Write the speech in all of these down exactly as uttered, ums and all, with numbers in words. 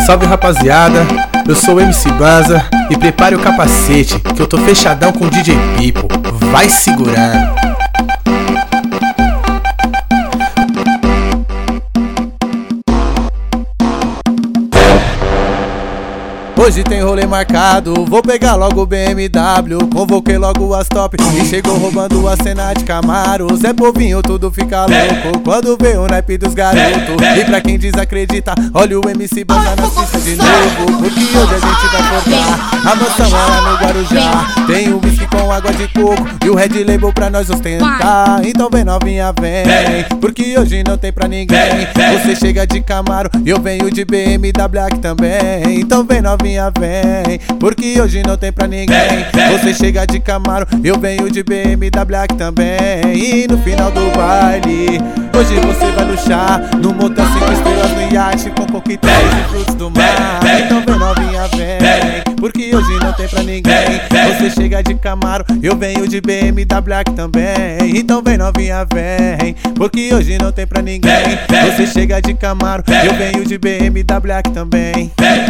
Salve rapaziada, eu sou o M C Banza e prepare o capacete que eu tô fechadão com o D J Pipo. Vai segurando. Hoje tem rolê marcado, vou pegar logo o B M W. Convoquei logo as top e chegou roubando a cena de Camaro. Zé Povinho, tudo fica louco quando vê o naipe dos garotos. E pra quem desacredita, olha o M C Banza na pista de novo, porque hoje a gente vai cortar a mansão é lá no Guarujá. Tem o whisky com água de coco e o Red Label pra nós ostentar. Então vem novinha, vem, porque hoje não tem pra ninguém. Você chega de Camaro e eu venho de B M W aqui também. Então vem novinha, vem, porque hoje não tem pra ninguém. Você chega de Camaro, eu venho de B M W aqui também. E no final do baile, hoje você vai luxar no motel cinco estrelas no iate, com coquetéis e frutos do mar. Então vem novinha, vem, porque hoje não tem pra ninguém. Você chega de Camaro, eu venho de B M W aqui também. Então vem novinha, vem, porque hoje não tem pra ninguém. Você chega de Camaro, eu venho de B M W aqui também.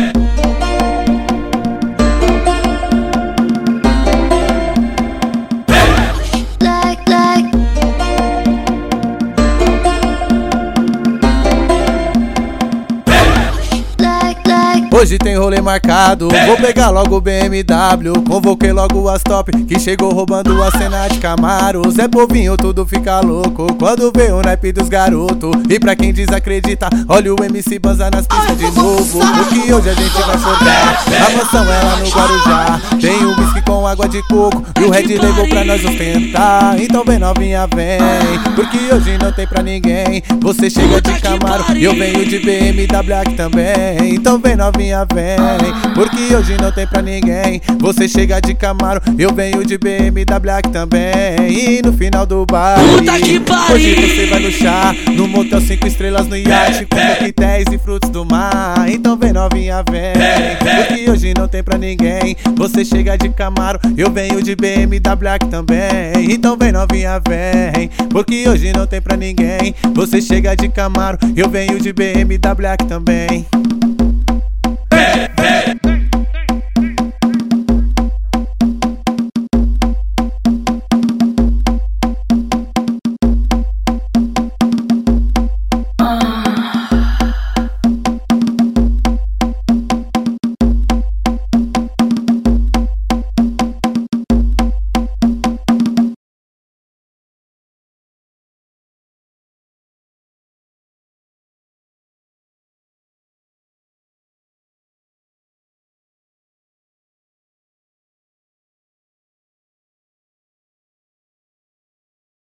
Hoje tem rolê marcado, vou pegar logo o B M W. Convoquei logo as top que chegou roubando a cena de Camaro. Zé Povinho, tudo fica louco quando vê o naipe dos garotos. E pra quem desacredita, olha o M C Banza nas pistas de novo, porque hoje a gente vai forcar a mansão é lá no Guarujá. Tem o whisky com água de coco e o Red Label pra nós ostentar. Então vem novinha, vem, porque hoje não tem pra ninguém. Você chega de Camaro e eu venho de B M W aqui também. Então vem novinha, vem, porque hoje não tem pra ninguém. Você chega de Camaro, eu venho de B M W aqui também. E no final do baile, hoje você vai luxar no motel cinco estrelas no iate, com coquetéis e frutos do mar. Então vem novinha, vem, porque hoje não tem pra ninguém. Você chega de Camaro, eu venho de B M W aqui também. Então vem novinha, vem, porque hoje não tem pra ninguém. Você chega de Camaro, eu venho de B M W aqui também.